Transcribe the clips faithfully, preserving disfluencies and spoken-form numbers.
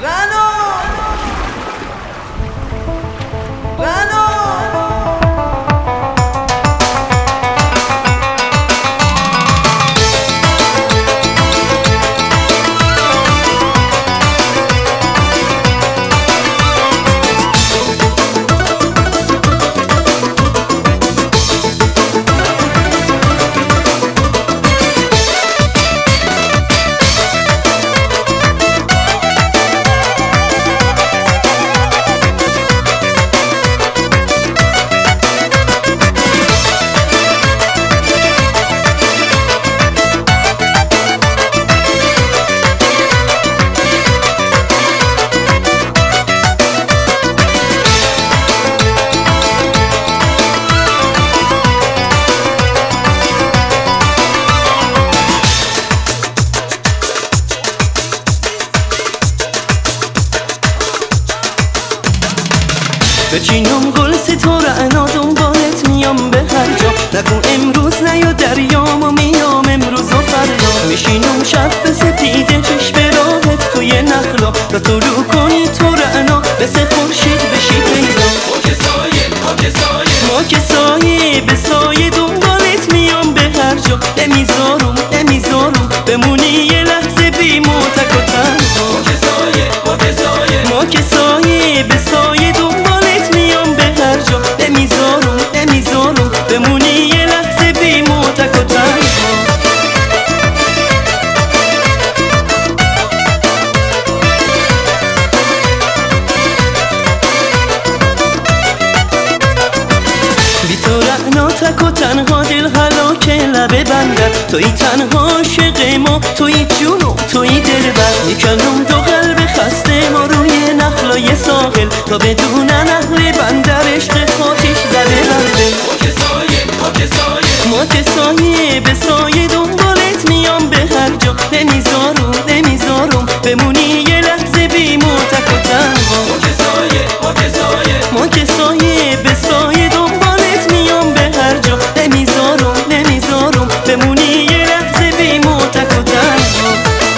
رنو رنو بچینم گل ستاره انا دنبالت میام به هر جا نگو امروز نیا دریام و میام امروز و فردا میشینم شب به سپیده چشم راحت توی نخلا تا طلوع کنی تو رعنا مثل خورشید بشی پیدا ما که سایه ما که سایه ما که سایه به سایه دنبالت میام به هر جا نمیذارم نمیذارم بمونی یه لحظه بی موتک و تنها ما که سایه ما که سایه ما که سایه به سایه دنبالت میام به هر جا نمیذارم نمیذارم بمونی یه لحظه بی موتک و تنها بی تو رعنا تک و تنها دل هلاکه لبه بندر توی تنها عاشق ما توی جونم توی دل بر میکنم دو قلب خسته ما روی نخلای ساحل تا بدون اهل بندر عشق خاطش زده بنده ما که سایه ما که سایه ما که سایه به سایه دنبالت میام به هر جا نمیذارم نمیذارم بمونی یه لحظه بی موتک و تنها ما که سایه ما که سایه ما که سایه به سایه دنبالت میام به هر جا نمیذارم نمیذارم بمونی یه لحظه بی موتک و تنها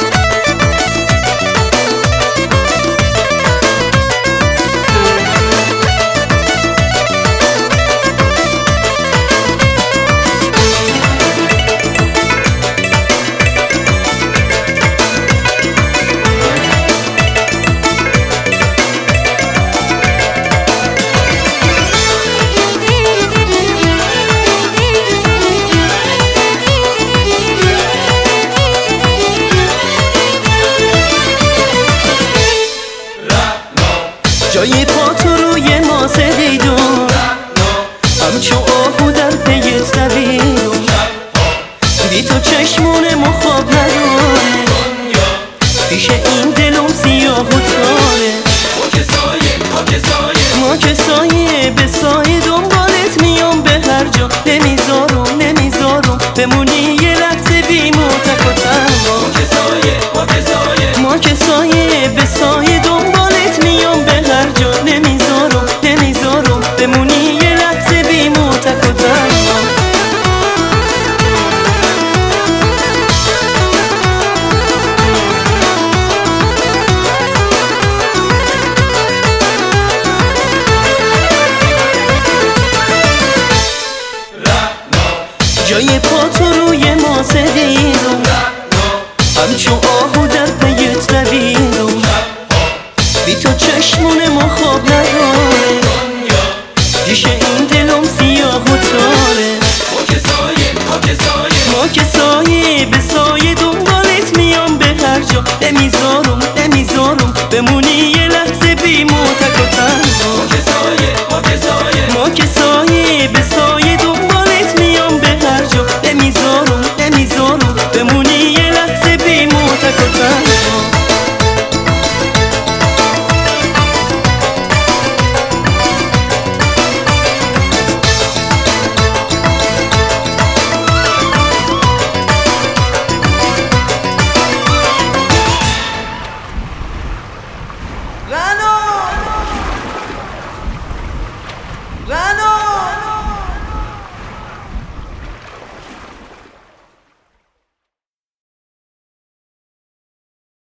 جای پا تو روی ماسه دیدم همچون آهو در پیت دویدم بی تو چشمون ما خواب نداره پیش این دلم سیاه و تاره ما که سایه ما که سایه ما که سایه به سایه دنبالت میام به هر جا نمیذارم نمیذارم بمونی یه لحظه بی موتک و تنها ما که سایه ما که سایه ما که سایه به سایه دنبالت میام به هر جا نمیذارم نمیذارم بمونی یه لحظه بی موتک و تنها جای پا تو روی ماسه دیدم همچون آهو در پیت دویدم بی تو چشمون ما خواب نداره پیش این دلم سیاه و تاره ما که سایه ما که سایه ما که سایه به سایه دنبالت میام به هر جا نمیذارم